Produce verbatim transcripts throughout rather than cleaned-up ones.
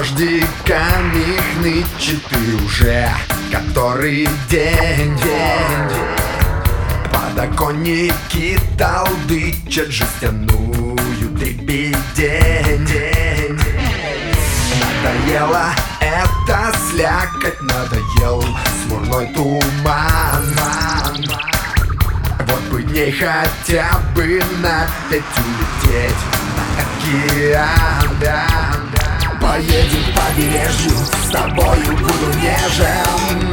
дождиками хнычет ты уже который день, день. Подоконники толдычат жестяную дребедень, день. Надоело это слякоть, надоел смурной туман. Вот бы дней хотя бы на пять улететь на океан, да. Поедем к побережью, с тобою буду нежен.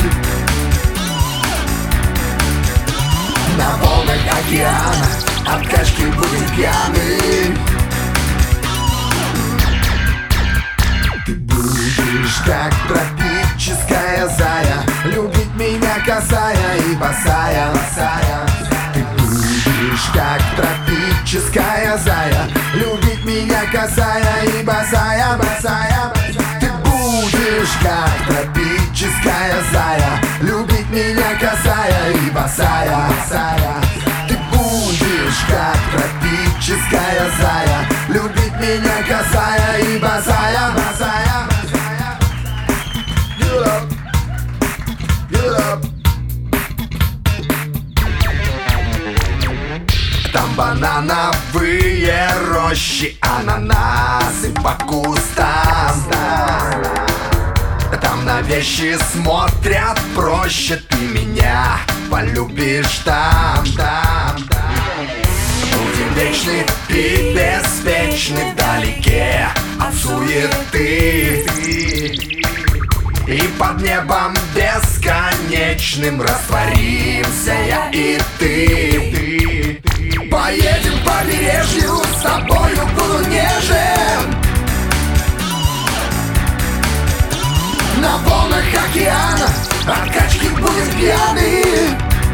На волнах океана от качки будем пьяны. Ты будешь как тропическая зая, любить меня касая и босая, босая. Ты будешь как тропическая зая, любить меня касая и босая, босая. Ты будешь как тропическая зая, любить меня касая и босая, босая. Ты будешь как тропическая зая, любить меня касая и босая, босая. Get up, get up. Там банановые рощи, ананасы по кустам. Там на вещи смотрят проще, ты меня полюбишь там, там, там. Будем вечны и беспечны вдалеке от суеты. И под небом бесконечным растворимся я и ты. Поедем по побережью, с тобою буду нежен. На волнах океана от качки будем пьяны.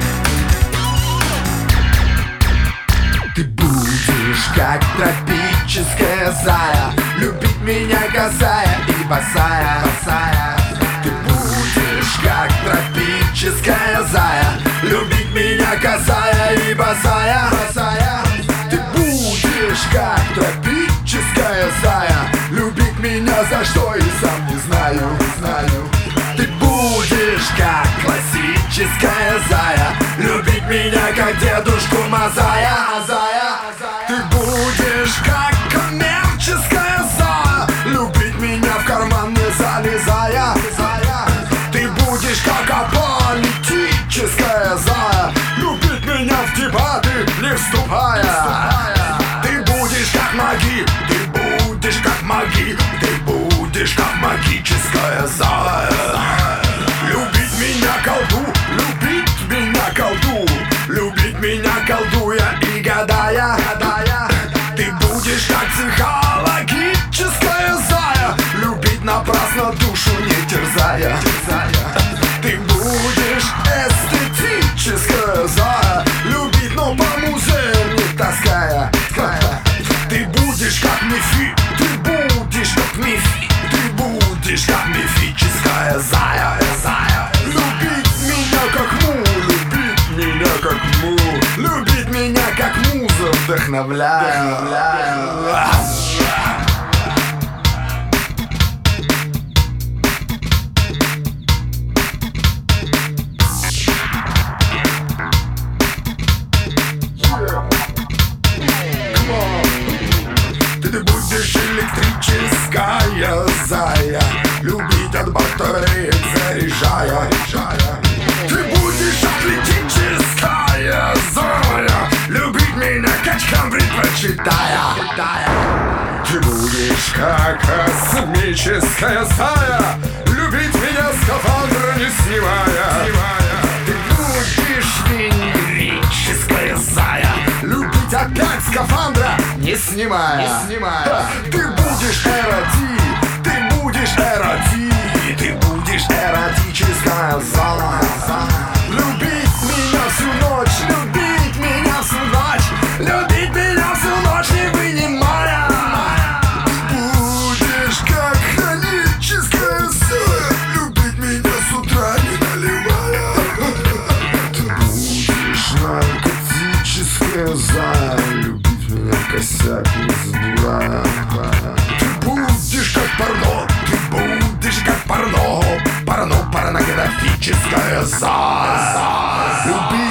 Ты будешь как тропическая зая, любить меня касая и босая, босая. Ты будешь как тропическая зая, любить меня касая и босая, босая. Ты будешь как тропическая зая, любить меня за что и сам не знаю, не знаю. Ты будешь как классическая зая, любить меня как дедушку Мазая, Мазая. Ты будешь как коммерческая зая, любить меня в карман не залезая. Ты будешь как аполитическая зая, любить меня в дебаты не вступая. Ты будешь как маги, ты будешь как маги, ты будешь как магическая зая. Любить меня колду, любить меня колду, любить меня колдуя и гадая, гадая. Ты будешь как психологическая зая, любить напрасно душу не терзая, терзая. Ты будешь эстетическая зая, любить, но по музеям не таская. Ты будешь как мифи, ты будешь как мифи, ты будешь как мифическая зая, зая. Любить меня как му, любить меня как му, любить меня как муза, вдохновляя, вдохновляя. Ты будешь электрическая зая, любить от батареек заряжая. Ты будешь атлетическая зая, любить меня качкам предпочитая. Ты будешь как космическая зая, любить меня скафандра не снимая. Ты будешь венерическая зая, любить опять скафандра не снимая, не снимая. Ты будешь эроти, ты будешь эроти, ты будешь эротическая зона. Любить меня всю ночь, любить меня всю ночь, любить меня всю ночь не вынимая. Ты будешь как хроническая зая, любить меня с утра не наливая. Ты будешь наркотическая зая, любить меня косяк не задурая. Ты будешь как порно, ты Ты же как порно, порно, порнографическая зая. Любить